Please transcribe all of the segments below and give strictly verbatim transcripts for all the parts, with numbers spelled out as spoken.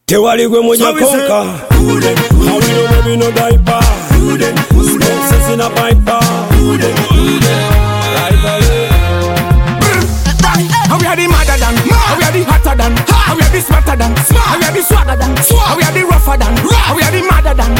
Tewali gwe mwenye konka Hawino baby no diaper Spouses in a piper How we are the madder than, how we are the hotter than, how we are the smarter than, how we are the swagger than, how we are the rougher than, how we are the madder than.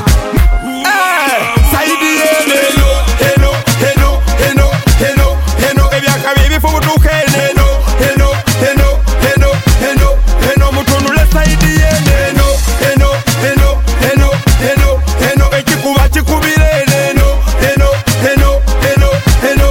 Say the hello, hello, hello, hello, hello, hello. If you can baby for do hello, hello, hello, hello, hello, hello. Mutonu le say the hello, hello, hello, hello, hello, hello. Ekikuba chikubire hello, hello, hello, hello, hello.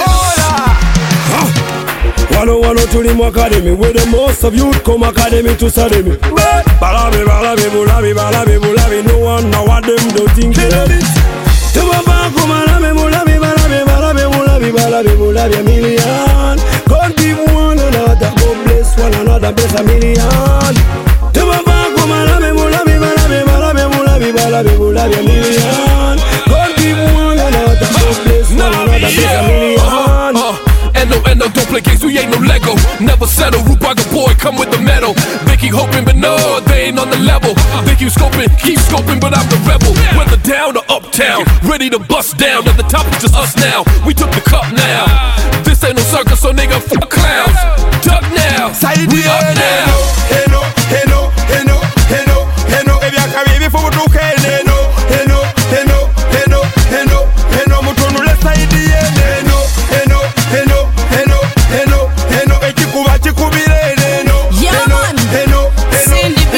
Wano wano tuli mu academy where the most of youth come academy to study me. Balabi balabi bulabi balabi bulabi no one know what them do think it. Tumaba kumalabi bulabi balabi balabi bulabi balabi bulabi a million. God give one another, God bless one another, bless a million. Tumaba kumalabi bulabi balabi balabi bulabi balabi bulabi a million. God give one another, God bless one another, bless a million. Endo, endo, don't play games, we ain't no Lego. Never settle, Rubaga boy, come with the medal. They keep hoping, but no, they ain't on the level. They keep scoping, keep scoping, but I'm the rebel. Whether down or uptown, ready to bust down. At the top, it's just us now. We took the cup now. This ain't no circus, so nigga, fuck clowns. Duck now, we up now. Hello, hello, hello, hello, hello. If you can baby for do hello, hello, hello, hello, hello, hello. Mutonu le say the hello, hello, hello, hello, hello, hello. Ekikuba chikubire hello, hello, hello, hello.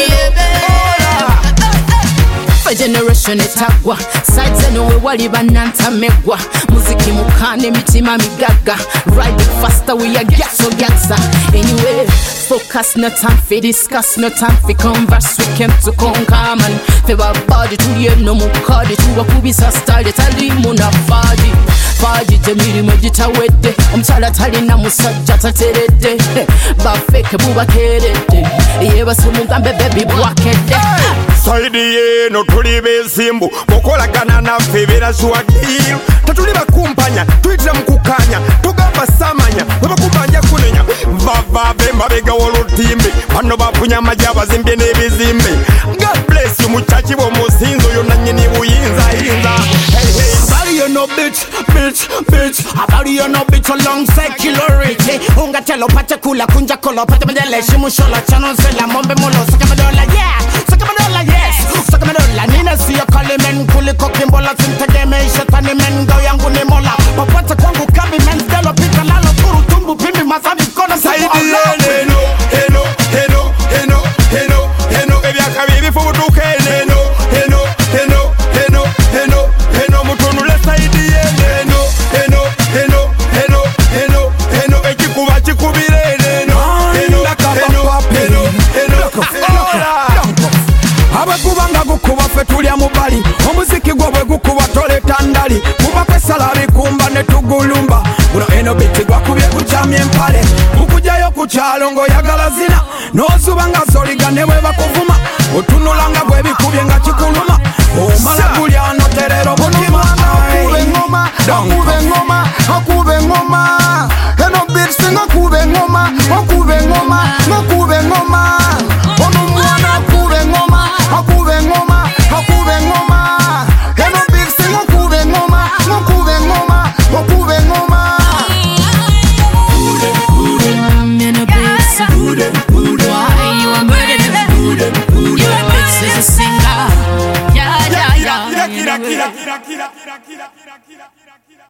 For generation etagwa sides no we wali bananta megwa muziki mukane mitima migaga riding faster we are get so gatsa anyway focus no time for discuss no time for converse we came to conquer man feba body to the no mukadi to wakubisa style tali muna fadi fadi jemiri mejita wedde omchala tali na musajja taterede ba fake buba kerede yeba sumugambe baby bwakede Saidi no tuli besimbu Mokola gana na fevera shuadiru Tatuli bakumpanya, tuitira mkukanya Tugamba samanya, weba kubanja kunenya Vava bemba bega wolo timbe Pano bapunya majaba zimbye nebizimbe God bless you muchachi wo musinzo Yona nyini buyinza inza Hey hey Abari you no bitch, bitch, bitch Abari you no bitch along secularity Unga telo pacha kula kunja kolo Pate medele shimu shola chano zela Mombe molo saka madola yeah Saka madola yes Saka madola nina siya kali men Kuli kokimbola sintageme Shatani men Gau yangu ni mola Papata kwangu kabi men Stelo pita lalo turu tumbu pimbi Masabi kona saidi hello, hello, hello, hello, hello, hello Ebi akabibi fudu hello, hello, hello, hello, hello, hello Mutonu le saidi hello, hello, hello, hello, hello, hello Ekikuba chikubire hello, hello, hello, hello, hello Abakubanga gukuba fe tulya mubali omuziki gwo bwe gukuba toleta ndali mubake salari kumba ne tugulumba guno eno biti gwakubye kukyamya empale mukujayo ku kyalo ng'oyagala zina n'ozuba nga zoliga ne bwe bakuvuma otunulanga bwe bikubye nga kikuluma omala gulya noterera omutima akube engoma akube engoma akube engoma eno bitsi ngakube engoma akube engoma ngakube engoma ono mwana akube engoma akube engoma akube engoma eno bitsi ngakube engoma ngakube engoma akube engoma Why you a murderer? You a bitch is a singer. Yeah, yeah, yeah.